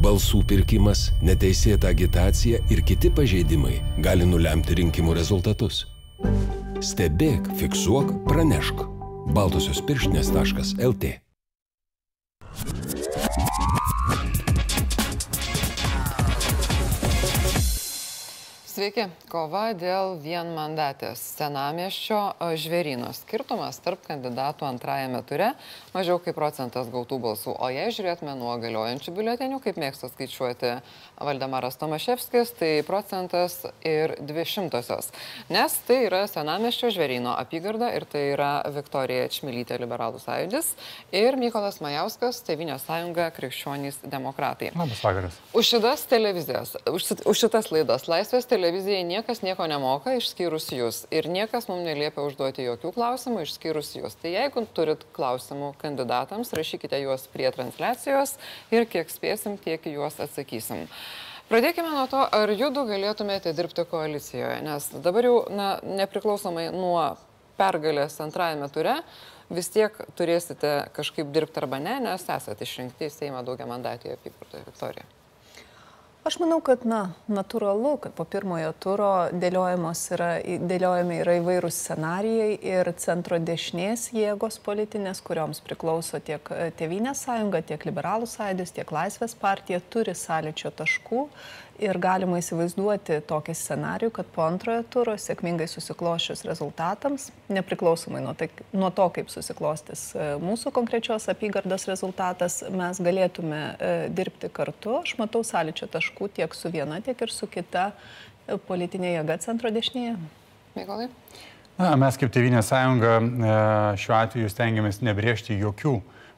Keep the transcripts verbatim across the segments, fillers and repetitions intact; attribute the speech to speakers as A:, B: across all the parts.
A: balsų pirkimas, neteisėta agitacija ir kiti pažeidimai gali nulemti rinkimų rezultatus. Stebėk, fiksuok, pranešk. baltosios pirštinės taškas el tė.
B: Sveiki. Kova dėl vienmandatės Senamiesčio Žvėryno. Skirtumas tarp kandidatų antrajame ture mažiau kaip procentas gautų balsų. O jei žiūrėtume nuo galiojančių biuletenių, kaip mėgsta skaičiuoti Valdemaras Tomaševskis, tai procentas ir dvi šimtosios. Nes tai yra Senamiesčio Žvėryno apygarda ir tai yra Viktorija Čmilytė Liberalų sąjūdis ir Mykolas Majauskas Tėvynės sąjunga Krikščionys demokratai.
C: Labas vakaras.
B: Už šitas televizijas, už, už šitas laidas Laisvės televizijai niekas nieko nemoka, išskyrus jūs. Ir niekas mums neliepia užduoti jokių klausimų, išskyrus jūs. Tai jeigu turit klausimų kandidatams, rašykite juos prie transliacijos ir kiek spėsim, tiek juos atsakysim. Pradėkime nuo to, ar judu galėtumėte dirbti koalicijoje, nes dabar jau na, nepriklausomai nuo pergalės antrajame ture, vis tiek turėsite kažkaip dirbti arba ne, nes esate išrinkti į Seimą daugiamandatėje apygardoje. Viktorija.
D: Aš manau, kad na, natūralu, kad po pirmojo turo yra, dėliojami yra įvairūs scenarijai ir centro dešinės jėgos politinės, kurioms priklauso tiek Tėvynės sąjunga, tiek Liberalų sąjūdis, tiek Laisvės partija, turi sąlyčio taškų ir galima įsivaizduoti tokį scenarijų, kad po antrojo turo sėkmingai susiklošius rezultatams, nepriklausomai nuo, tai, nuo to, kaip susiklostys mūsų konkrečios apygardos rezultatas, mes galėtume e, dirbti kartu. Aš matau sąlyčio taškų tiek su viena, tiek ir su kita politinė jėga centro dešinėje.
B: Mykolai?
C: Na, mes kaip Tėvynės sąjunga šiuo atveju stengiamės nebrėžti jokių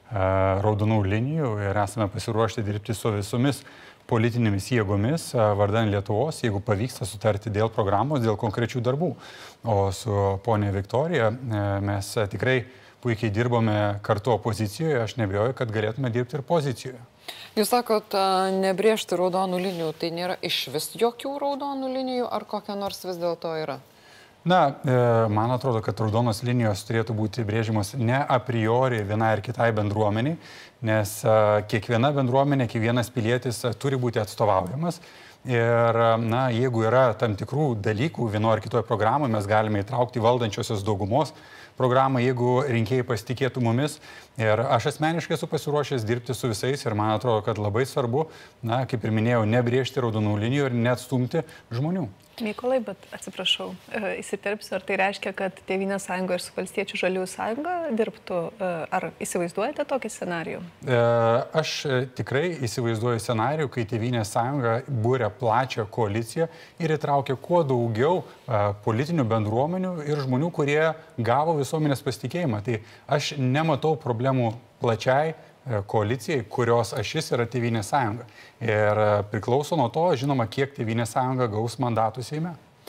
C: raudonų linijų ir esame pasiruošti dirbti su visomis politinėmis jėgomis vardan Lietuvos, jeigu pavyksta sutarti dėl programos, dėl konkrečių darbų. O su ponė Viktorija mes tikrai puikiai dirbome kartu opozicijoje, aš neabejoju, kad galėtume dirbti ir pozicijoje.
B: Jūs sakot, nebrėžti raudonų linijų, tai nėra iš vis jokių raudonų linijų, ar kokia nors vis dėlto yra?
C: Na, man atrodo, kad raudonos linijos turėtų būti brėžiamos ne a priori vienai ar kitai bendruomeniai, nes kiekviena bendruomenė, kiekvienas pilietis turi būti atstovaujamas. Ir, na, jeigu yra tam tikrų dalykų vienoje ar kitoje programoje, mes galime įtraukti valdančiosios daugumos programą, jeigu rinkėjai pasitikėtų mumis. Ir aš asmeniškai esu pasiruošęs dirbti su visais ir man atrodo, kad labai svarbu, na, kaip ir minėjau, nebrėžti raudonų linijų ir neatstumti žmonių.
D: Mykolai, bet atsiprašau, įsiterpsiu, ar tai reiškia, kad Tėvynės sąjunga ir su Valstiečių žaliųjų sąjunga dirbtų, ar įsivaizduojate tokį scenarijų?
C: Aš tikrai įsivaizduoju scenarijų, kai Tėvynės sąjunga būrė plačią koaliciją ir įtraukė kuo daugiau politinių bendruomenių ir žmonių, kurie gavo visuomenės pasitikėjimą. Tai aš nematau problemų plačiai koalicijai, kurios ašis yra Tėvynės sąjunga. Ir priklauso nuo to, žinoma, kiek Tėvynės sąjunga gaus mandatų Seime.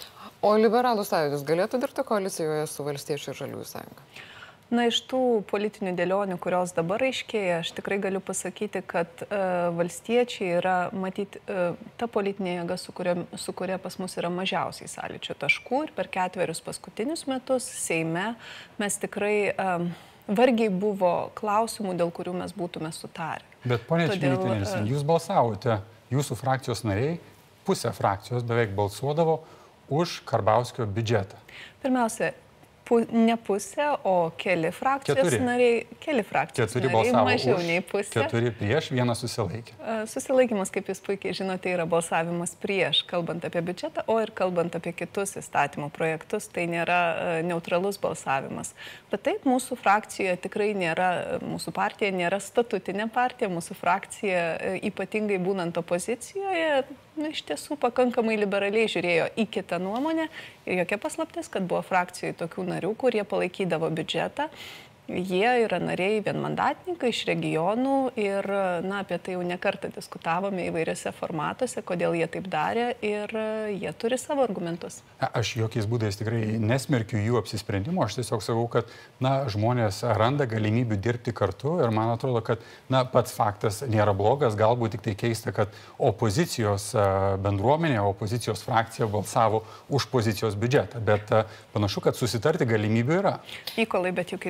B: O Liberalų sąjūdis galėtų dirbti koalicijoje su Valstiečių ir Žaliųjų sąjunga?
D: Na, iš tų politinių dėlionių, kurios dabar aiškėja, aš tikrai galiu pasakyti, kad e, valstiečiai yra, matyti, e, ta politinė jėga, su kuria, su kuria pas mus yra mažiausiai sąlyčio taškų ir per ketverius paskutinius metus Seime mes tikrai e, vargiai buvo klausimų, dėl kurių mes būtume sutarę.
C: Bet, ponė Čmilytė, jūs balsavote, jūsų frakcijos nariai, pusė frakcijos beveik balsuodavo už Karbauskio biudžetą.
D: Pirmiausia, pu, ne pusė, o keli frakcijos
C: keturi. nariai,
D: keli frakcijos
C: keturi
D: nariai, mažiau
C: už,
D: nei pusė.
C: Keturi prieš, vienas susilaikė.
D: Susilaikymas, kaip jūs puikiai žinote, yra balsavimas prieš, kalbant apie biudžetą, o ir kalbant apie kitus įstatymų projektus, tai nėra neutralus balsavimas. Bet taip, mūsų frakcija tikrai nėra, mūsų partija nėra statutinė partija, mūsų frakcija ypatingai būnant opozicijoje, na, iš tiesų pakankamai liberaliai žiūrėjo į kitą nuomonę ir jokia paslaptis, kad buvo frakcijai tokių narių, kurie palaikydavo biudžetą. Jie yra nariai vienmandatininkai iš regionų ir, na, apie tai jau nekartą diskutavome įvairiose formatuose, kodėl jie taip darė ir jie turi savo argumentus.
C: Aš jokiais būdais tikrai nesmerkiu jų apsisprendimo, aš tiesiog sakau, kad, na, žmonės randa galimybių dirbti kartu ir man atrodo, kad, na, pats faktas nėra blogas, galbūt tik tai keista, kad opozicijos bendruomenė, opozicijos frakcija balsavo už pozicijos biudžetą, bet panašu, kad susitarti galimybių yra.
D: Mykolai, bet juk ir jūsų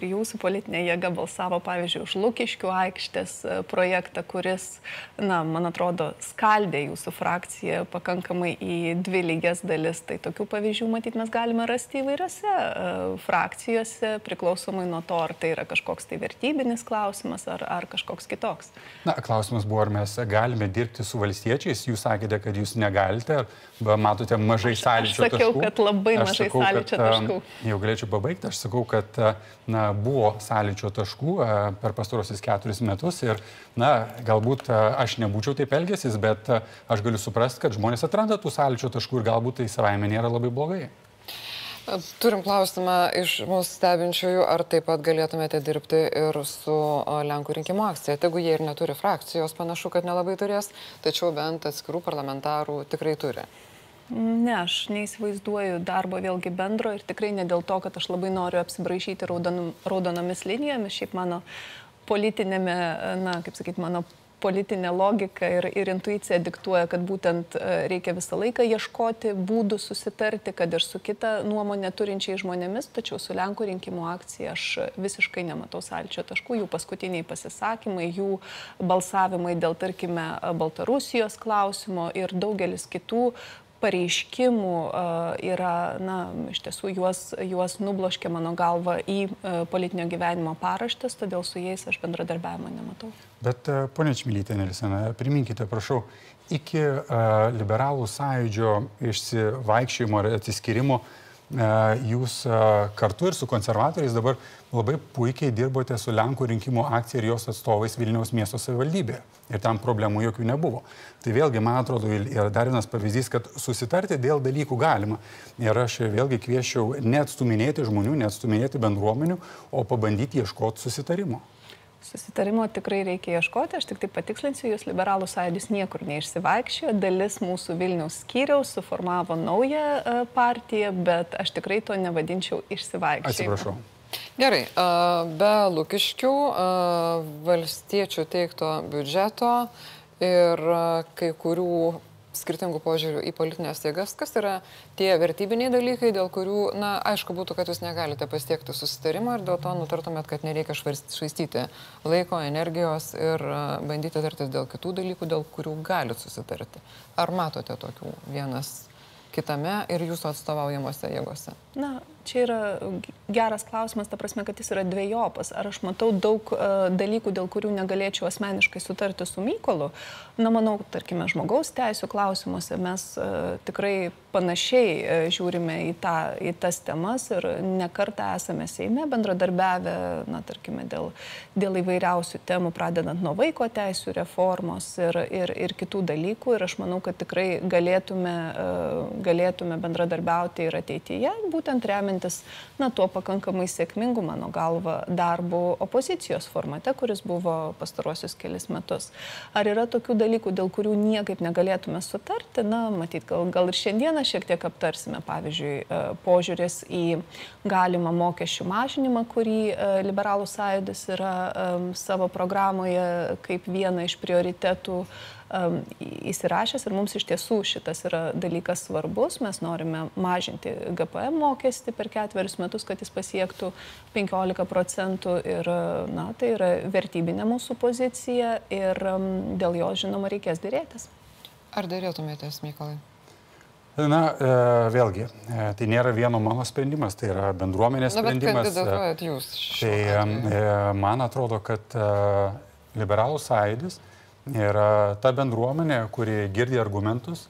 D: politinė jėga balsavo, pavyzdžiui, už Lukiškių aikštės projektą, kuris, na, man atrodo, skaldė jūsų frakciją pakankamai į dvi lygias dalis. Tai tokių pavyzdžių, matyt, mes galime rasti įvairiose frakcijose, priklausomai nuo to, ar tai yra kažkoks tai vertybinis klausimas, ar, ar kažkoks kitoks.
C: Na, klausimas buvo, ar mes galime dirbti su valstiečiais. Jūs sakėte, kad jūs negalite, arba matote mažai sąlyčio taškų.
D: Aš sakiau, kad labai mažai sąlyčio taškų.
C: Jau galėčiau pabaigti, aš sakau, kad na, buvo sąlyčio taškų per pastarosius keturis metus ir, na, galbūt aš nebūčiau taip elgęsis, bet aš galiu suprasti, kad žmonės atranda tų sąlyčio taškų ir galbūt tai savaime nėra labai blogai.
B: Turim klausimą iš mūsų stebinčiųjų, ar taip pat galėtumėte dirbti ir su Lenkų rinkimų akcija. Tegu jie ir neturi frakcijos, panašu, kad nelabai turės, tačiau bent atskirų parlamentarų tikrai turi.
D: Ne, aš neįsivaizduoju darbo vėlgi bendro ir tikrai ne dėl to, kad aš labai noriu apsibraižyti raudon, raudonomis linijomis. Šiaip mano politinėme, na, kaip sakyti, mano politinė logika ir, ir intuicija diktuoja, kad būtent reikia visą laiką ieškoti būdų susitarti, kad ir su kita nuomonė turinčiai žmonėmis, tačiau su Lenkų rinkimų akcija aš visiškai nematau sąlyčio taškų. Jų paskutiniai pasisakymai, jų balsavimai dėl, tarkime, Baltarusijos klausimo ir daugelis kitų pareiškimų yra, na, iš tiesų juos, juos nubloškė mano galva į politinio gyvenimo paraštes, todėl su jais aš bendradarbiavimo nematau.
C: Bet, ponia Čmilytė Nilsen, priminkite, prašau, iki liberalų sąjūdžio išsivaikščiojimo ir atsiskyrimo jūs kartu ir su konservatoriais dabar labai puikiai dirbote su Lenkų rinkimų akcija ir jos atstovais Vilniaus miesto savivaldybėje. Ir tam problemų jokių nebuvo. Tai vėlgi, man atrodo, yra dar vienas pavyzdys, kad susitarti dėl dalykų galima. Ir aš vėlgi kvieščiau neatstuminėti žmonių, neatstuminėti bendruomenių, o pabandyti ieškoti susitarimo.
D: Susitarimo tikrai reikia ieškoti, aš tik tai patikslinsiu, jūs liberalų sąjūdis niekur neišsivaikščiojo, dalis mūsų Vilniaus skyriaus suformavo naują partiją, bet aš tikrai to nevadinčiau išsivaikščiojimu.
C: Atsiprašau.
B: Gerai, be Lukiškių, valstiečių teikto biudžeto ir kai kurių skirtingų požiūrių į politinės jėgas, kas yra tie vertybiniai dalykai, dėl kurių, na, aišku būtų, kad jūs negalite pasiekti susitarimą ir dėl to nutartumėt, kad nereikia švaistyti laiko, energijos ir bandyti tartis dėl kitų dalykų, dėl kurių galit susitarti. Ar matote tokių vienas kitame ir jūsų atstovaujamuose jėgose?
D: Na, čia yra geras klausimas, ta prasme, kad jis yra dvejopas. Ar aš matau daug uh, dalykų, dėl kurių negalėčiau asmeniškai sutarti su Mykolu? Na, manau, tarkime, žmogaus teisų klausimuose mes uh, tikrai panašiai uh, žiūrime į, tą, į tas temas ir nekartą esame Seime bendradarbiavę, na, tarkime, dėl, dėl įvairiausių temų, pradedant nuo vaiko teisų reformos ir, ir, ir kitų dalykų. Ir aš manau, kad tikrai galėtume, uh, galėtume bendradarbiauti ir ateityje, būtent remintis, na, tuo pakankamai sėkmingu, mano galva, darbu opozicijos formate, kuris buvo pastaruosius kelis metus. Ar yra tokių dalykų, dėl kurių niekaip negalėtume sutarti? Na, matyt, gal, gal ir šiandieną šiek tiek aptarsime, pavyzdžiui, požiūrės į galimą mokesčių mažinimą, kurį liberalų sąjūdis yra um, savo programoje kaip vieną iš prioritetų um, įsirašęs ir mums iš tiesų šitas yra dalykas svarbus. Mes norime mažinti G P M mokestį per ketverius metus, kad jis pasiektų penkiolika procentų ir, na, tai yra vertybinė mūsų pozicija ir um, dėl jo, žinoma, reikės dėrėtis.
B: Ar dėrėtumėtės, Mykolai?
C: Na, e, vėlgi, e, tai nėra vieno mano sprendimas, tai yra bendruomenės
B: Na, bet
C: sprendimas.
B: kandidatuojat jūs.
C: Tai e, man atrodo, kad e, liberalų sąjūdis yra ta bendruomenė, kuri girdi argumentus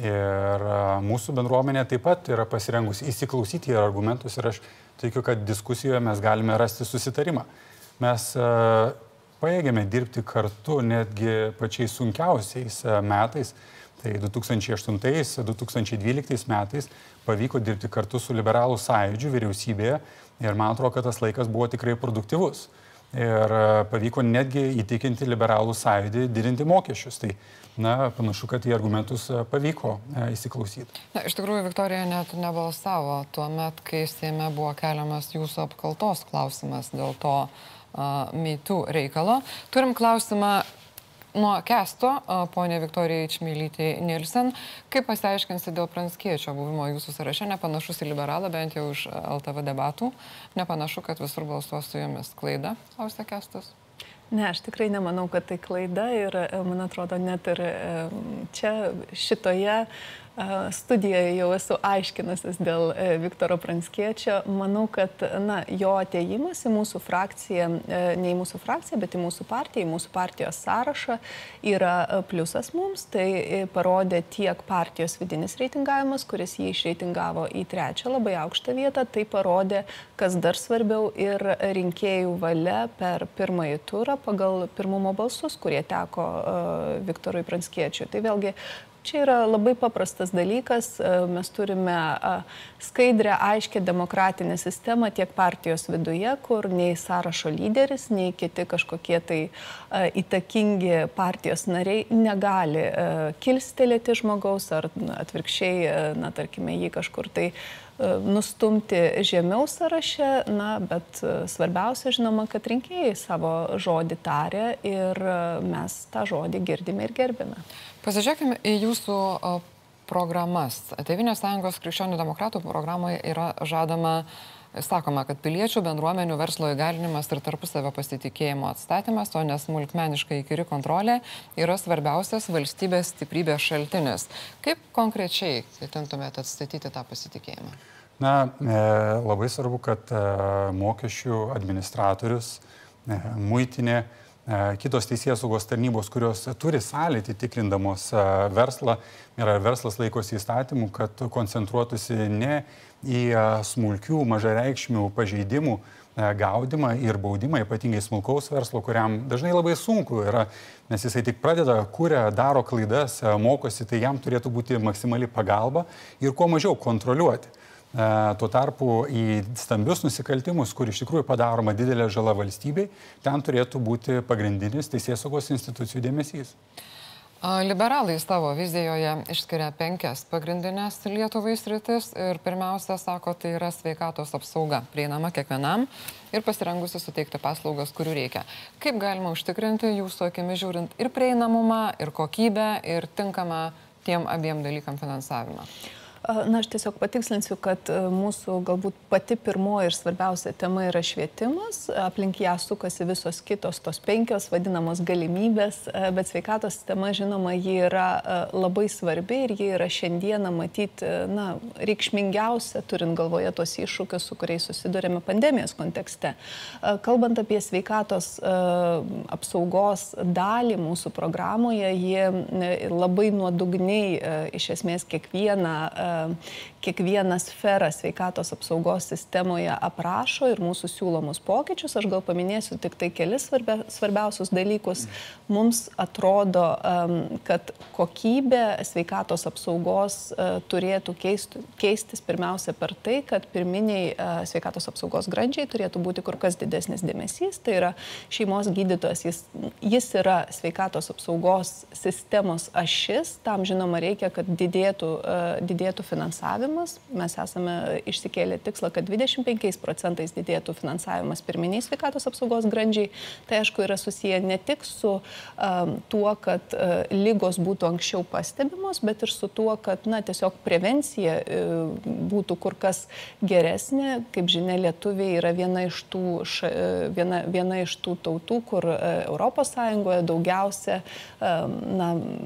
C: ir e, mūsų bendruomenė taip pat yra pasirengusi įsiklausyti į argumentus ir aš tikiu, kad diskusijoje mes galime rasti susitarimą. Mes e, pajėgėme dirbti kartu netgi pačiais sunkiausiais e, metais. Tai du tūkstančiai aštuntais du tūkstančiai dvyliktais metais pavyko dirbti kartu su liberalų sąjūdžiu vyriausybėje ir man atrodo, kad tas laikas buvo tikrai produktyvus. Ir pavyko netgi įtikinti liberalų sąjūdį didinti mokesčius. Tai, na, panašu, kad į argumentus pavyko įsiklausyti.
B: Na, iš tikrųjų, Viktorija net nebalsavo tuo met, kai Seime buvo keliamas jūsų apkaltos klausimas dėl to uh, meitų reikalo. Turim klausimą nuo Kesto, ponė Viktorija Čmilytė Nilsen, kaip pasiaiškinsi dėl Pranckiečio buvimo jūsų sąraše, nepanašus į liberalą, bent jau iš L T V debatų, nepanašu, kad visur balsuos su jumis. Klaida, klausia Kestas?
D: Ne, aš tikrai nemanau, kad tai klaida ir, man atrodo, net ir čia šitoje studijoje jau esu aiškinusis dėl Viktoro Pranckiečio. Manau, kad na, jo atėjimas į mūsų frakciją, ne į mūsų frakciją, bet į mūsų partiją, į mūsų partijos sąrašą yra pliusas mums. Tai parodė tiek partijos vidinis reitingavimas, kuris jį išreitingavo į trečią labai aukštą vietą. Tai parodė, kas dar svarbiau, ir rinkėjų valia per pirmąjį turą pagal pirmumo balsus, kurie teko Viktorui Pranckiečiui. Tai vėlgi, čia yra labai paprastas dalykas. Mes turime skaidrę, aiškę demokratinę sistemą tiek partijos viduje, kur nei sąrašo lyderis, nei kiti kažkokie tai įtakingi partijos nariai negali kilstelėti žmogaus ar atvirkščiai, na, tarkime, jį kažkur tai nustumti žemiau sąraše, na, bet svarbiausia, žinoma, kad rinkėjai savo žodį tarė ir mes tą žodį girdime ir gerbime.
B: Pasižiūrėkime į jūsų programas. Tėvynės sąjungos krikščionių demokratų programoje yra žadama, sakoma, kad piliečių, bendruomenių, verslo įgalinimas ir tarpusavio pasitikėjimo atstatymas, o nesmulkmeniškai įkyri kontrolė yra svarbiausias valstybės stiprybės šaltinis. Kaip konkrečiai ketintumėte atstatyti tą pasitikėjimą?
C: Na, labai svarbu, kad mokesčių administratorius, muitinė, kitos teisėsaugos tarnybos, kurios turi sąlytį tikrindamos verslą ir verslas laikosi įstatymų, kad koncentruotųsi ne į smulkių, mažareikšmių pažeidimų gaudimą ir baudimą, ypatingai smulkaus verslo, kuriam dažnai labai sunku yra, nes jisai tik pradeda, kuria, daro klaidas, mokosi, tai jam turėtų būti maksimali pagalba ir kuo mažiau kontroliuoti. Tuo tarpu į stambius nusikaltimus, kur iš tikrųjų padaroma didelė žala valstybei, ten turėtų būti pagrindinis teisėsaugos institucijų dėmesys.
B: Liberalai savo vizijoje išskiria penkias pagrindinės Lietuvai sritis ir pirmiausia, sako, tai yra sveikatos apsauga, prieinama kiekvienam ir pasirengusi suteikti paslaugas, kurių reikia. Kaip galima užtikrinti jūsų akimis žiūrint ir prieinamumą, ir kokybę, ir tinkamą tiem abiem dalykam finansavimą?
D: Na, aš tiesiog patikslinsiu, kad mūsų galbūt pati pirmoji ir svarbiausia tema yra švietimas, aplink ją sukasi visos kitos tos penkios vadinamos galimybės, bet sveikatos tema, žinoma, ji yra labai svarbi ir ji yra šiandieną matyti, na, reikšmingiausia, turint galvoje tos iššūkius, su kuriais susidurėme pandemijos kontekste. Kalbant apie sveikatos apsaugos dalį mūsų programoje, ji labai nuodugniai iš esmės kiekvieną kiekvieną sferą sveikatos apsaugos sistemoje aprašo ir mūsų siūlomus pokyčius. Aš gal paminėsiu tik tai kelis svarbia, svarbiausius dalykus. Mums atrodo, kad kokybė sveikatos apsaugos turėtų keistų, keistis pirmiausia per tai, kad pirminiai sveikatos apsaugos grandžiai turėtų būti kur kas didesnis dėmesys. Tai yra šeimos gydytojas, jis, jis yra sveikatos apsaugos sistemos ašis. Tam, žinoma, reikia, kad didėtų, didėtų finansavimas. Mes esame išsikėlę tikslą, kad dvidešimt penkiais procentais didėtų finansavimas pirminiai sveikatos apsaugos grandžiai. Tai aišku yra susiję ne tik su um, tuo, kad uh, lygos būtų anksčiau pastebimos, bet ir su tuo, kad na, tiesiog prevencija uh, būtų kur kas geresnė. Kaip žinia, lietuviai yra viena iš tų, ša, viena, viena iš tų tautų, kur uh, Europos Sąjungoje daugiausia um, na,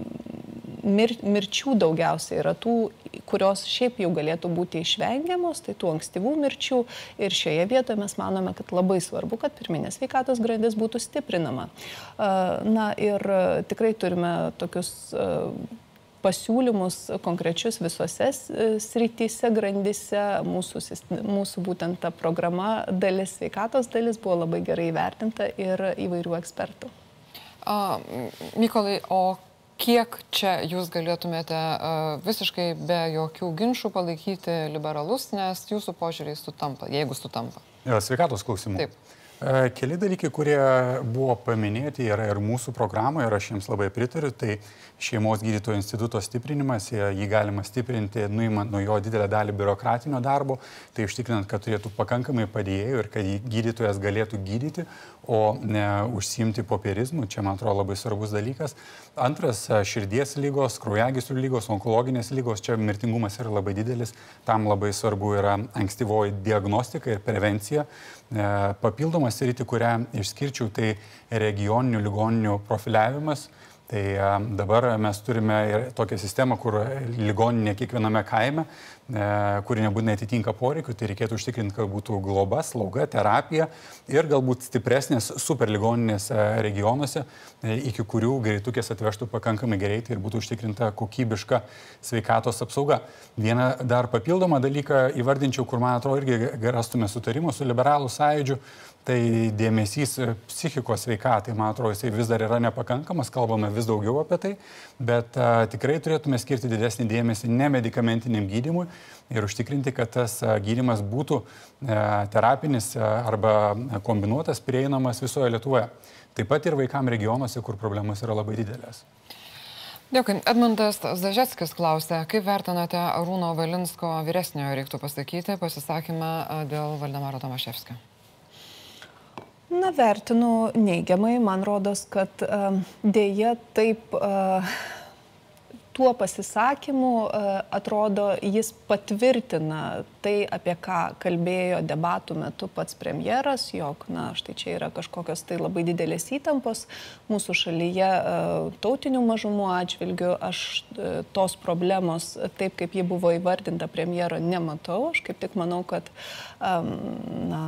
D: mir, mirčių daugiausia yra tų, kurios šiaip jau galėtų būti išvengiamos, tai tų ankstyvų mirčių. Ir šioje vietoje mes manome, kad labai svarbu, kad pirminė sveikatos grandis būtų stiprinama. Na ir tikrai turime tokius pasiūlymus konkrečius visose srityse, grandise. Mūsų, mūsų būtent ta programa dalis, sveikatos dalis buvo labai gerai įvertinta ir įvairių ekspertų.
B: A, Mykolai, o kiek čia jūs galėtumėte uh, visiškai be jokių ginčių palaikyti liberalus, nes jūsų požiūriai sutampa, jeigu sutampa?
C: Ja, sveikatos klausimų.
B: Taip.
C: Keli dalykai, kurie buvo paminėti, yra ir mūsų programoje, ir aš jiems labai pritariu, tai šeimos gydytojų instituto stiprinimas, jį galima stiprinti, nuimant nuo jo didelę dalį biurokratinio darbo, tai užtikrinant, kad turėtų pakankamai padėjėjų ir kad gydytojas galėtų gydyti, o ne užsiimti popierizmu, čia man atrodo labai svarbus dalykas. Antras, širdies lygos, kraujagyslių lygos, onkologinės lygos, čia mirtingumas yra labai didelis, tam labai svarbu yra ankstyvoji diagnostika ir prevencija. Papildomas sritį, kurią išskirčiau, tai regioninių ligoninių profiliavimas. Tai dabar mes turime tokią sistemą, kur ligoninė kiekviename kaime, kuri nebūtinai atitinka poreikių, tai reikėtų užtikrinti, kad būtų globa, slauga, terapija ir galbūt stipresnės superligoninės regionuose, iki kurių greitukės atvežtų pakankamai greitai ir būtų užtikrinta kokybiška sveikatos apsauga. Vieną dar papildomą dalyką įvardinčiau, kur man atrodo irgi rastume sutarimo su liberalų sąjūdžiu, tai dėmesys psichikos sveikatai, man atrodo, jisai vis dar yra nepakankamas, kalbame vis daugiau apie tai, bet a, tikrai turėtume skirti didesnį dėmesį nemedikamentiniam gydymui ir užtikrinti, kad tas a, gydymas būtų a, terapinis a, arba kombinuotas, prieinamas visoje Lietuvoje. Taip pat ir vaikams regionuose, kur problemos yra labai didelės.
B: Dėkui. Edmundas Zažeckis klausė, kaip vertinate Arūno Valinsko vyresniojo, reiktų pasakyti, pasisakymą dėl Valdemaro Tomaševskio?
D: Na, vertinu neigiamai. Man rodos, kad uh, dėja taip uh, tuo pasisakymu uh, atrodo jis patvirtina tai, apie ką kalbėjo debatų metu pats premjeras, jog, na, štai čia yra kažkokios tai labai didelės įtampos mūsų šalyje uh, tautinių mažumų atžvilgių. Aš uh, tos problemos, taip kaip ji buvo įvardinta premjero, nematau. Aš kaip tik manau, kad um, na,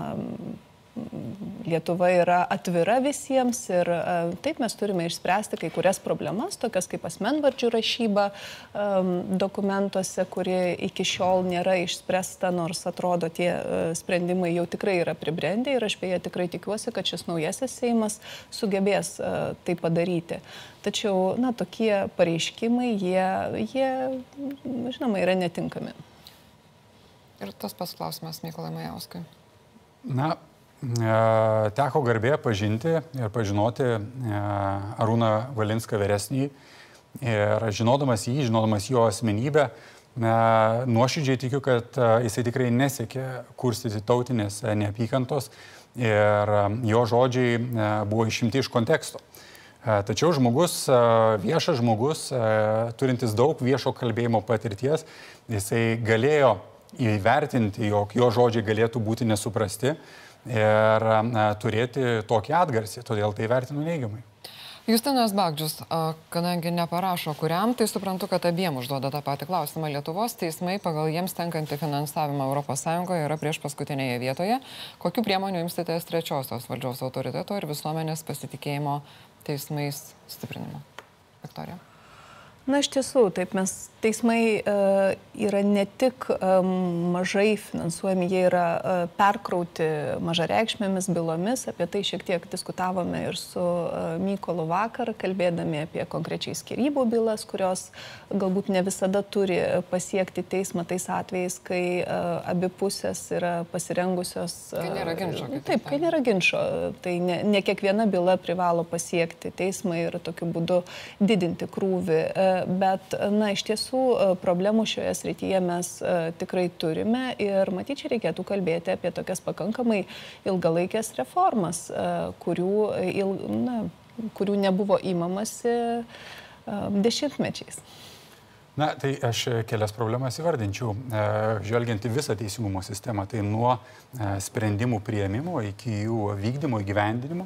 D: Lietuva yra atvira visiems ir taip mes turime išspręsti kai kurias problemas, tokias kaip asmenvardžių rašyba um, dokumentuose, kurie iki šiol nėra išspręsta, nors atrodo tie uh, sprendimai jau tikrai yra pribrendę ir aš beje tikrai tikiuosi, kad šis naujasis Seimas sugebės uh, tai padaryti. Tačiau, na, tokie pareiškimai, jie, jie, žinoma, yra netinkami.
B: Ir tas pats klausimas Mykolui Majauskui.
C: Na, teko garbė pažinti ir pažinoti Arūną Valinską vyresnį ir žinodamas jį, žinodamas jo asmenybę, nuoširdžiai tikiu, kad jisai tikrai nesiekė kurstyti tautinės neapykantos ir jo žodžiai buvo išimti iš konteksto. Tačiau žmogus, viešas žmogus, turintis daug viešo kalbėjimo patirties, jisai galėjo įvertinti, jog jo žodžiai galėtų būti nesuprasti ir a, turėti tokį atgarsį, todėl tai vertinu neigiamai.
B: Justinas Bagdžius, kadangi neparašo kuriam, tai suprantu, kad abiem užduoda tą patį klausimą. Lietuvos teismai pagal jiems tenkantį finansavimą Europos Sąjungoje yra prieš paskutinėje vietoje. Kokių priemonių imsitės trečiosios valdžios autoriteto ir visuomenės pasitikėjimo teismais stiprinimo? Viktorija.
D: Na, iš tiesų, taip, mes teismai uh, yra ne tik um, mažai finansuojami, jie yra uh, perkrauti mažareikšmėmis bylomis. Apie tai šiek tiek diskutavome ir su uh, Mykolu vakar, kalbėdami apie konkrečiai skyrybų bylas, kurios galbūt ne visada turi pasiekti teismą tais atvejais, kai uh, abi pusės yra pasirengusios. Uh,
B: kai nėra ginčo.
D: Taip, kai nėra ginčo. Tai ne, ne kiekviena byla privalo pasiekti teismą ir tokiu būdu didinti krūvį. Uh, Bet, na, iš tiesų, problemų šioje srityje mes uh, tikrai turime ir matyt, čia reikėtų kalbėti apie tokias pakankamai ilgalaikės reformas, uh, kurių, il, na, kurių nebuvo įmamasi uh, dešimtmečiais.
C: Na, tai aš kelias problemas įvardinčiau. Žvelgiant į visą teisingumo sistemą, tai nuo sprendimų priėmimo iki jų vykdymo, įgyvendinimo.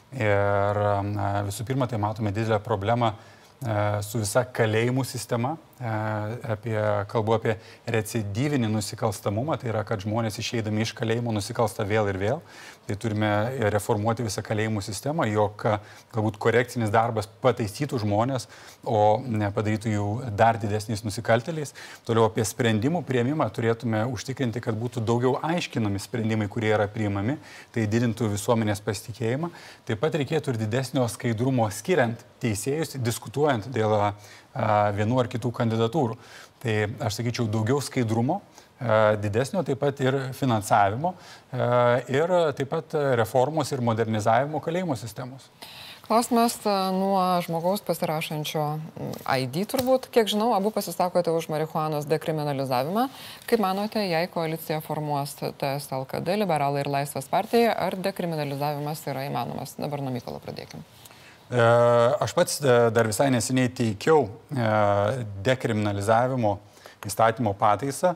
C: Ir visų pirma, tai matome didelę problemą su visa kalėjimų sistema, apie, kalbu apie recidyvinį nusikalstamumą, tai yra, kad žmonės išeidami iš kalėjimo nusikalsta vėl ir vėl. Tai turime reformuoti visą kalėjimų sistemą, jog galbūt korekcinis darbas pataisytų žmonės, o nepadarytų jų dar didesniais nusikaltėliais. Toliau apie sprendimų priėmimą turėtume užtikrinti, kad būtų daugiau aiškinami sprendimai, kurie yra priimami, tai didintų visuomenės pasitikėjimą. Taip pat reikėtų ir didesnio skaidrumo skiriant teisėjus, diskutuojant dėl a, vienų ar kitų kandidatūrų. Tai aš sakyčiau, daugiau skaidrumo, didesnio taip pat ir finansavimo ir taip pat reformos ir modernizavimo kalėjimo sistemos.
B: Klausimas nuo žmogaus pasirašančio I D turbūt. Kiek žinau, abu pasisakote už marihuanos dekriminalizavimą. Kaip manote, jei koalicija formuos T S L K D, Liberalai ir Laisvės partija, ar dekriminalizavimas yra įmanomas? Dabar nuo Mykolo pradėkim.
C: Aš pats dar visai neseniai teikiau dekriminalizavimo įstatymo pataisą.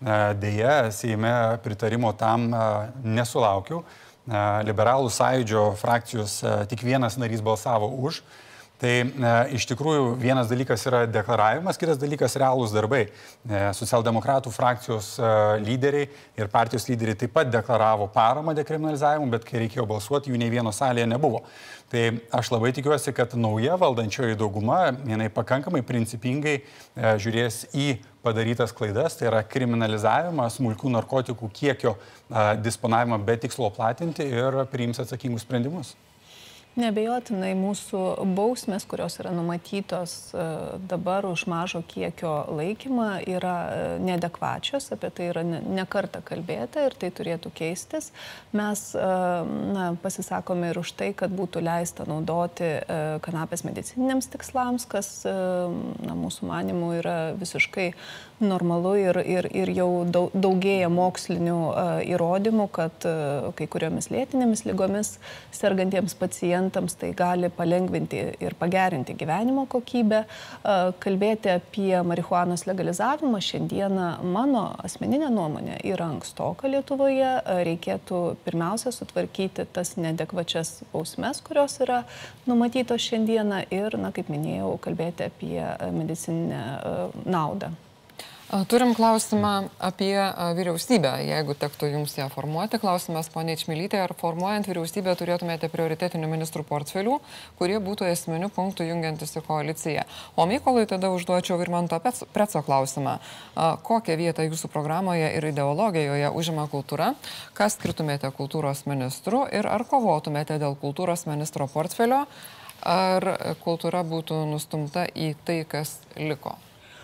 C: Deja, Seime pritarimo tam nesulaukiau. Liberalų sąjūdžio frakcijos tik vienas narys balsavo už. Tai e, iš tikrųjų vienas dalykas yra deklaravimas, kitas dalykas realūs darbai. E, Socialdemokratų frakcijos e, lyderiai ir partijos lyderiai taip pat deklaravo paramą dekriminalizavimu, bet kai reikėjo balsuoti, jų nei vieno salėje nebuvo. Tai aš labai tikiuosi, kad nauja valdančioji dauguma, jinai pakankamai principingai e, žiūrės į padarytas klaidas, tai yra kriminalizavimą, smulkių narkotikų kiekio e, disponavimą be tikslo platinti ir priims atsakingus sprendimus.
D: Neabejotinai mūsų bausmės, kurios yra numatytos dabar už mažo kiekio laikymą, yra neadekvačios, apie tai yra ne kartą kalbėta ir tai turėtų keistis. Mes na, pasisakome ir už tai, kad būtų leista naudoti kanapės medicininiams tikslams, kas na, mūsų manimų yra visiškai normalu ir, ir, ir jau daugėja mokslinių įrodymų, kad kai kuriomis lėtinėmis ligomis sergantiems pacientams tai gali palengvinti ir pagerinti gyvenimo kokybę. Kalbėti apie marihuanos legalizavimą šiandieną, mano asmeninė nuomonė, yra ankstoka Lietuvoje. Reikėtų pirmiausia sutvarkyti tas neadekvačias bausmes, kurios yra numatytos šiandieną ir, na, kaip minėjau, kalbėti apie medicininę naudą.
B: Turim klausimą apie vyriausybę, jeigu tektų jums ją formuoti. Klausimas, ponia Čmilytė, ar formuojant vyriausybę turėtumėte prioritetinių ministrų portfelių, kurie būtų esminių punktų jungiantis į koaliciją? O Mykolui tada užduočiau Virmanto Preco klausimą. Kokią vietą jūsų programoje ir ideologijoje užima kultūra? Kas skirtumėte kultūros ministru ir ar kovotumėte dėl kultūros ministro portfelio? Ar kultūra būtų nustumta į tai, kas liko?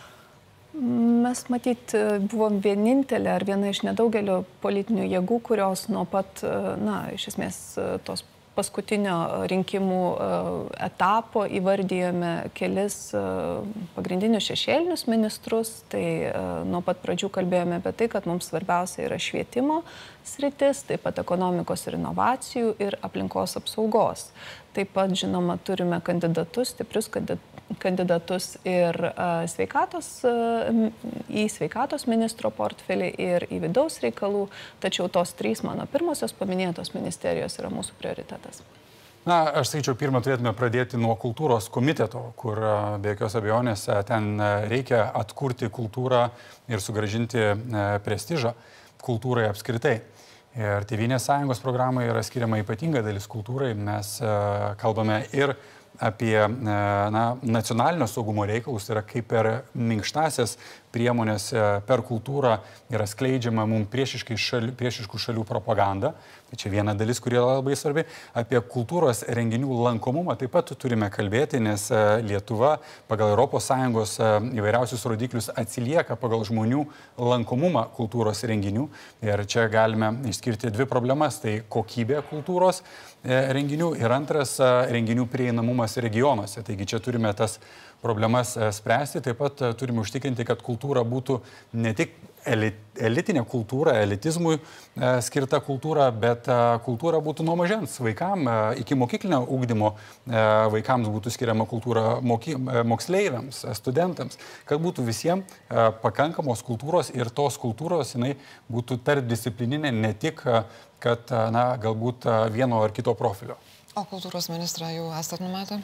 D: Mes, matyt, buvom vienintelė ar viena iš nedaugelio politinių jėgų, kurios nuo pat, na, iš esmės, tos paskutinio rinkimų etapo įvardijome kelis pagrindinius šešėlinius ministrus. Tai nuo pat pradžių kalbėjome apie tai, kad mums svarbiausia yra švietimo sritis, taip pat ekonomikos ir inovacijų ir aplinkos apsaugos. Taip pat, žinoma, turime kandidatus, stiprius kandidatus ir sveikatos, į sveikatos ministro portfelį ir į vidaus reikalų, tačiau tos trys mano pirmosios paminėtos ministerijos yra mūsų prioritetas.
C: Na, aš sakyčiau, pirmą turėtume pradėti nuo kultūros komiteto, kur be jokios abejonės ten reikia atkurti kultūrą ir sugrąžinti prestižą kultūrai apskritai. Ir Tėvynės sąjungos programoje yra skiriama ypatinga dalis kultūrai. Mes kalbame ir apie na, nacionalinio saugumo reikalus, tai yra kaip per minkštasias priemonės per kultūrą yra skleidžiama mums šali, priešiškų šalių propaganda. Tai čia viena dalis, kuri yra labai svarbi. Apie kultūros renginių lankomumą taip pat turime kalbėti, nes Lietuva pagal Europos Sąjungos įvairiausius rodiklius atsilieka pagal žmonių lankomumą kultūros renginių. Ir čia galime išskirti dvi problemas. Tai kokybė kultūros renginių ir antras renginių prieinamumas regionuose. Taigi čia turime tas problemas spręsti, taip pat turime užtikrinti, kad kultūra būtų ne tik elitinė kultūra, elitizmui skirta kultūra, bet kultūra būtų nuo mažens vaikam, iki mokyklinio ugdymo vaikams būtų skiriama kultūra moky, moksleiviams, studentams, kad būtų visiems pakankamos kultūros ir tos kultūros jinai būtų tarpdisciplininė, ne tik, kad na, galbūt vieno ar kito profilio.
B: O kultūros ministrą jau esat numatę?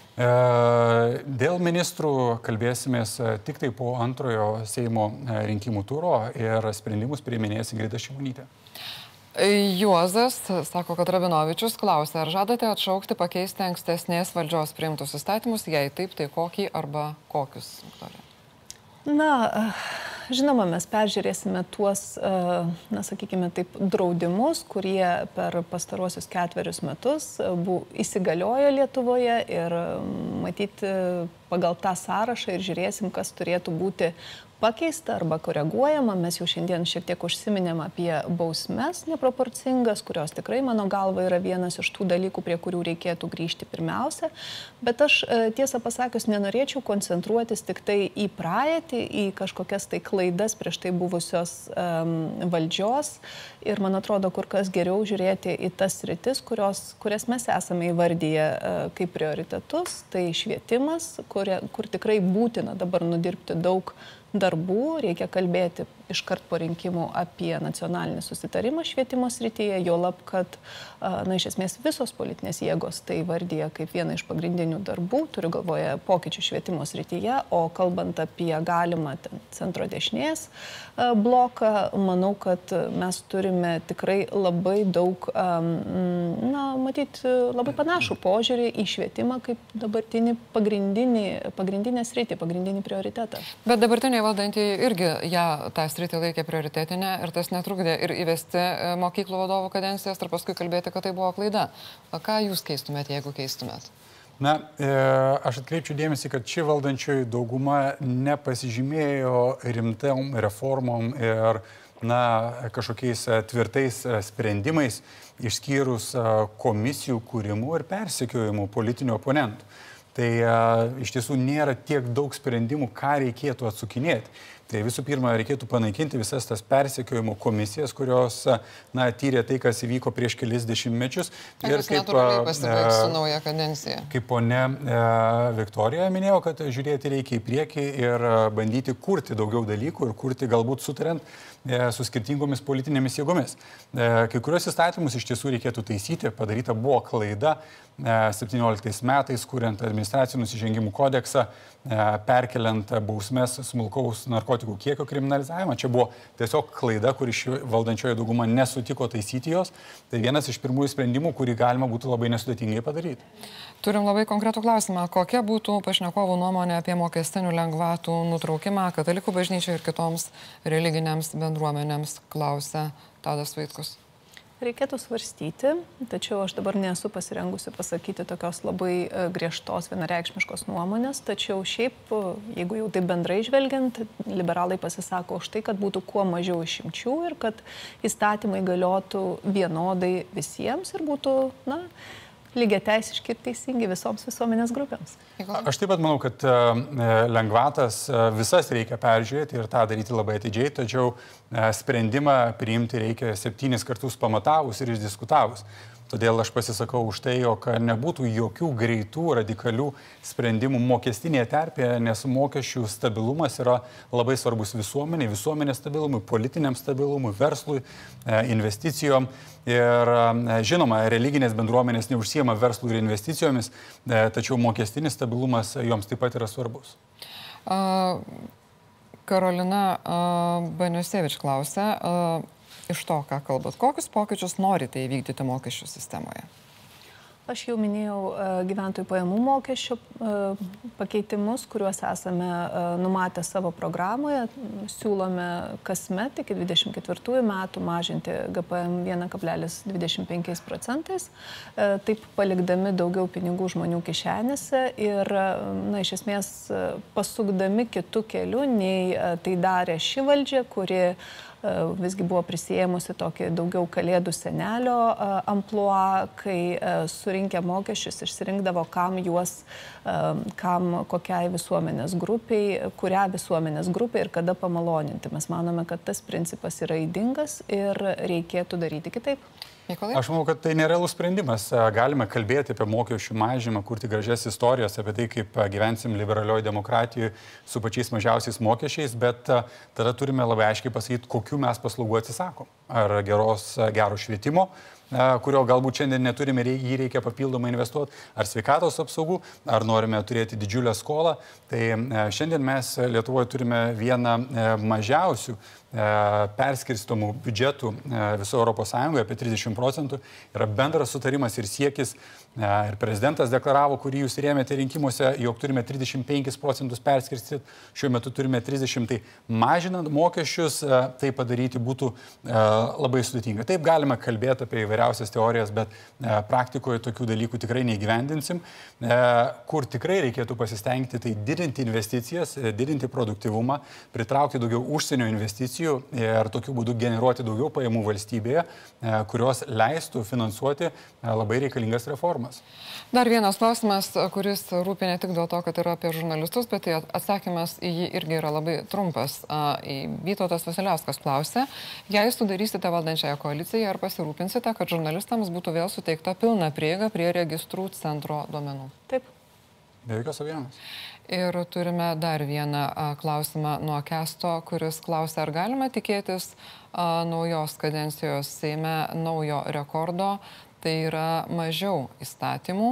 C: Dėl ministrų kalbėsimės tik tai po antrojo Seimo rinkimų turo ir sprendimus priiminės Ingrida Šimonytė.
B: Juozas sako, kad Rabinovičius klausia, ar žadate atšaukti, pakeisti ankstesnės valdžios priimtus įstatymus, jei taip, tai kokį arba kokius?
D: Na, žinoma, mes peržiūrėsime tuos, na, sakykime taip, draudimus, kurie per pastaruosius ketverius metus buvo įsigaliojo Lietuvoje ir matyti pagal tą sąrašą ir žiūrėsim, kas turėtų būti pakeista arba koreguojama. Mes jau šiandien šiek tiek užsiminėm apie bausmes neproporcingas, kurios tikrai mano galva yra vienas iš tų dalykų, prie kurių reikėtų grįžti pirmiausia. Bet aš tiesą pasakius nenorėčiau koncentruotis tik tai į praeitį, į kažkokias tai klaidas prieš tai buvusios um, valdžios. Ir man atrodo, kur kas geriau žiūrėti į tas sritis, kurios, kurias mes esame įvardyję uh, kaip prioritetus. Tai švietimas, kurie, kur tikrai būtina dabar nudirbti daug darbų, reikia kalbėti iškart po rinkimų apie nacionalinį susitarimą švietimo srityje, jo lab, kad, na, iš esmės visos politinės jėgos tai vardyja kaip vieną iš pagrindinių darbų, turiu galvoje pokyčių švietimo srityje, o kalbant apie galimą ten, centro dešinės bloką, manau, kad mes turime tikrai labai daug, na, matyti, labai panašų požiūrį į švietimą kaip dabartinį pagrindinį, pagrindinę sritį, pagrindinį prioritetą. Bet
B: dabartiniai valdantieji irgi ją tą sritį laikė prioritetinę ir tas netrukdė ir įvesti mokyklų vadovų kadencijas ir paskui kalbėti, kad tai buvo klaida. O ką jūs keistumėt, jeigu keistumėt?
C: Na, e, aš atkreipčiau dėmesį, kad ši valdančioji dauguma nepasižymėjo rimtom reformom ir, na, kažkokiais tvirtais sprendimais, išskyrus komisijų kūrimų ir persekiojimų politinių oponentų. Tai a, iš tiesų nėra tiek daug sprendimų, ką reikėtų atsukinėti. Tai visų pirma, reikėtų panaikinti visas tas persekiojimo komisijas, kurios, na, tyrė tai, kas įvyko prieš kelis dešimtmečius.
B: Ir kaip pasibaigs su nauja kadencija.
C: Kaip ponia e, Viktorija minėjo, kad žiūrėti reikia į priekį ir bandyti kurti daugiau dalykų ir kurti galbūt sutariant e, su skirtingomis politinėmis jėgomis. E, kai kurios įstatymus iš tiesų reikėtų taisyti, padaryta buvo klaida septynioliktais metais, kuriant administracinių nusižengimų kodeksą, perkeliant bausmes smulkaus narkotikų kiekio kriminalizavimą. Čia buvo tiesiog klaida, kuri valdančioji dauguma nesutiko taisyti jos. Tai vienas iš pirmųjų sprendimų, kurį galima būtų labai nesudėtingai padaryti.
B: Turim labai konkretų klausimą. Kokia būtų pašnekovų nuomonė apie mokestinių lengvatų nutraukimą Katalikų bažnyčiai ir kitoms religinėms bendruomenėms, klausia Tadas Vaitkus.
D: Reikėtų svarstyti, tačiau aš dabar nesu pasirengusi pasakyti tokios labai griežtos, vienareikšmiškos nuomonės, tačiau šiaip, jeigu jau taip bendrai žvelgiant, liberalai pasisako už tai, kad būtų kuo mažiau išimčių ir kad įstatymai galiotų vienodai visiems ir būtų, na, lygiateisiški ir teisingi visoms visuomenės grupėms.
C: Aš taip pat manau, kad lengvatas visas reikia peržiūrėti ir tą daryti labai atidžiai, tačiau sprendimą priimti reikia septynis kartus pamatavus ir išdiskutavus. Todėl aš pasisakau už tai, jog nebūtų jokių greitų, radikalių sprendimų mokestinėje terpėje, nes mokesčių stabilumas yra labai svarbus visuomeniai, visuomenės stabilumui, politiniam stabilumui, verslui, investicijom. Ir žinoma, religinės bendruomenės neužsiema verslų ir investicijomis, tačiau mokestinis stabilumas joms taip pat yra svarbus.
B: Uh, Karolina uh, Baniusevič klausia, uh, iš to, ką kalbat, kokius pokyčius norite įvykdyti mokesčių sistemoje?
D: Aš jau minėjau gyventojų pajamų mokesčio pakeitimus, kuriuos esame numatę savo programoje. Siūlome kasmet iki dvidešimt ketvirtųjų metų mažinti G P M vienas kablelis dvidešimt penki procentais, taip palikdami daugiau pinigų žmonių kišenėse ir, na, iš esmės pasukdami kitų kelių, nei tai darė ši valdžia, kuri visgi buvo prisėmusi tokį daugiau kalėdų senelio amplua, kai surinkę mokesčius išsirinkdavo, kam juos, kam kokiai visuomenės grupiai, kurią visuomenės grupę ir kada pamaloninti. Mes manome, kad tas principas yra ydingas ir reikėtų daryti kitaip.
B: Mykolai?
C: Aš manau, kad tai nerealus sprendimas. Galime kalbėti apie mokesčių mažymą, kurti gražias istorijas apie tai, kaip gyvensim liberalioje demokratijoje su pačiais mažiausiais mokesčiais, bet tada turime labai aiškiai pasakyti, kokiu mes paslaugų atsisakom. Ar geros, gero švietimo, kurio galbūt šiandien neturime, jį reikia papildomai investuoti, ar sveikatos apsaugų, ar norime turėti didžiulę skolą. Tai šiandien mes Lietuvoje turime vieną mažiausių perskirstomų biudžetų viso Europos Sąjungoje, apie trisdešimt procentų. Yra bendras sutarimas ir siekis Ir prezidentas deklaravo, kurį jūs rėmėte rinkimuose, jog turime trisdešimt penkis procentus perskirstyti, šiuo metu turime trisdešimt. Tai mažinant mokesčius, tai padaryti būtų labai sudėtinga. Taip galime kalbėti apie įvairiausias teorijas, bet praktikoje tokių dalykų tikrai neįgyvendinsim. Kur tikrai reikėtų pasistengti, tai didinti investicijas, didinti produktivumą, pritraukti daugiau užsienio investicijų ir tokiu būdu generuoti daugiau pajamų valstybėje, kurios leistų finansuoti labai reikalingas reformas.
B: Dar vienas klausimas, kuris rūpi ne tik dėl to, kad yra apie žurnalistus, bet atsakymas į jį irgi yra labai trumpas. Vytautas Vasiliauskas klausė, jei sudarysite valdančiąją koaliciją, ar pasirūpinsite, kad žurnalistams būtų vėl suteikta pilna prieiga prie registrų centro duomenų?
D: Taip.
C: Be jokios abejonės.
B: Ir turime dar vieną klausimą nuo Kesto, kuris klausė, ar galima tikėtis naujos kadencijos Seime naujo rekordo. Tai yra mažiau įstatymų,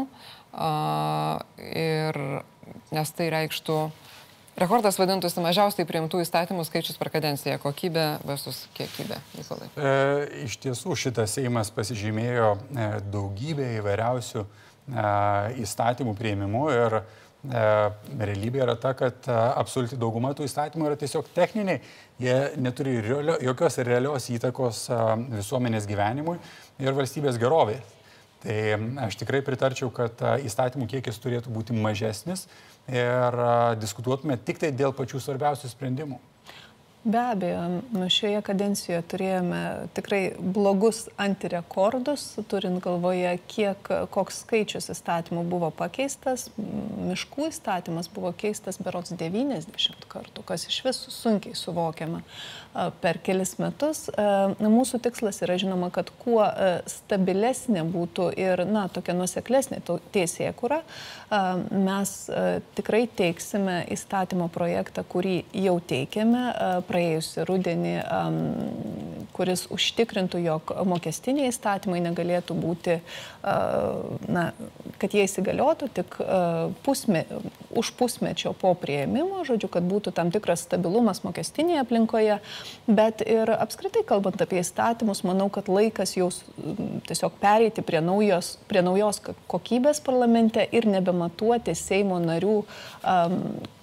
B: ir, nes tai reikštų, rekordas vadintųsi mažiausiai priimtų įstatymų skaičius per kadenciją, kokybė versus kiekybė. Nikolai.
C: E, iš tiesų šitas Seimas pasižymėjo e, daugybę įvairiausių e, įstatymų priėmimų ir e, realybė yra ta, kad e, absoliuti dauguma tų įstatymų yra tiesiog techniniai, jie neturi realio, jokios realios įtakos e, visuomenės gyvenimui ir valstybės gerovė. Tai aš tikrai pritarčiau, kad įstatymų kiekis turėtų būti mažesnis ir diskutuotume tik tai dėl pačių svarbiausių sprendimų.
D: Be abejo, šioje kadencijoje turėjome tikrai blogus antirekordus, turint galvoje, kiek, koks skaičius įstatymų buvo pakeistas. Miškų įstatymas buvo keistas berods devyniasdešimt kartų, kas iš vis sunkiai suvokiama per kelis metus. Mūsų tikslas yra žinoma, kad kuo stabilesnė būtų ir, na, tokia nuoseklesnė teisėkūra. Mes tikrai teiksime įstatymo projektą, kurį jau teikėme praėjusi rudenį, kuris užtikrintų, jog mokestiniai įstatymai negalėtų būti, na, kad jie įsigaliotų tik pusme, už pusmečio po priėmimo, žodžiu, kad būtų tam tikras stabilumas mokestinėje aplinkoje, bet ir apskritai kalbant apie įstatymus, manau, kad laikas jau tiesiog pereiti prie naujos, prie naujos kokybės parlamente ir nebematuoti Seimo narių um,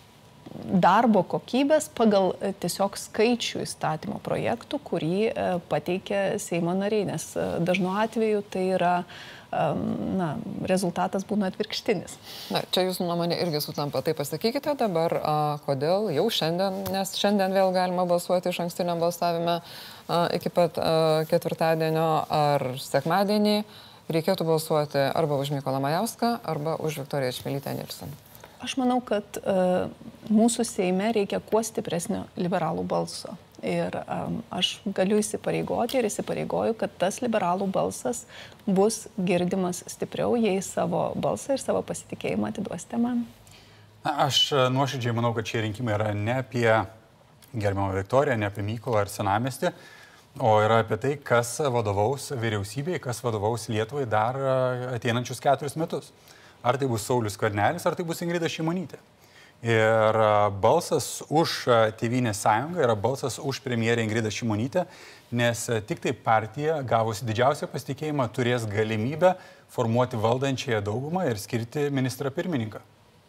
D: darbo kokybės pagal tiesiog skaičių įstatymo projektų, kurį pateikė Seimo nariai, nes dažnu atveju tai yra, na, rezultatas būna atvirkštinis.
B: Na, čia jūsų nuomonė irgi sutampa. Tai pasakykite dabar, a, kodėl jau šiandien, nes šiandien vėl galima balsuoti iš ankstiniam balsavime a, iki pat a, ketvirtadienio ar sekmadienį, reikėtų balsuoti arba už Mykolą Majauską, arba už Viktoriją Čmilytę Nilsen.
D: Aš manau, kad uh, mūsų Seime reikia kuo stipresnio liberalų balso. Ir um, aš galiu įsipareigoti ir įsipareigoju, kad tas liberalų balsas bus girdimas stipriau, jei savo balsą ir savo pasitikėjimą atiduosite man.
C: Na, aš nuoširdžiai manau, kad šie rinkimai yra ne apie gerbiamą Viktoriją, ne apie Mykolą ar Senamiestį, o yra apie tai, kas vadovaus vyriausybei, kas vadovaus Lietuvai dar ateinančius keturis metus. Ar tai bus Saulius Skvernelis, ar tai bus Ingrida Šimonytė. Ir balsas už Tėvynės sąjungą yra balsas už premjerę Ingridą Šimonytę, nes tik tai partija, gavusi didžiausią pasitikėjimą, turės galimybę formuoti valdančiąją daugumą ir skirti ministrą pirmininką.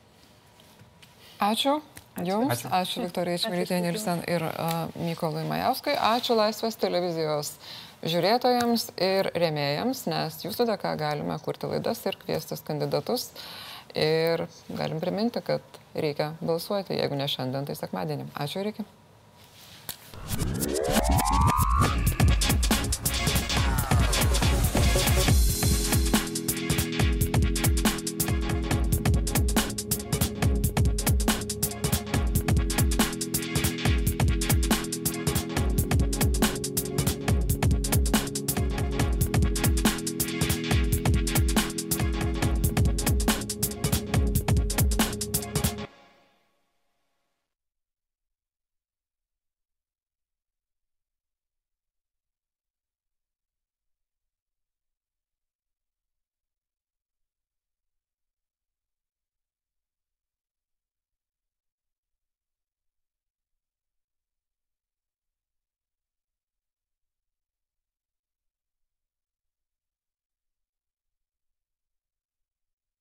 B: Ačiū Jums, ačiū, ačiū Viktorijai Čmilytei Nilsen ir uh, Mykolui Majauskai, ačiū Laisvės televizijos žiūrėtojams ir rėmėjams, nes jūsų dėka galime kurti laidas ir kviestis kandidatus. Ir galim priminti, kad reikia balsuoti, jeigu ne šiandien, tai sekmadienį. Ačiū ir iki.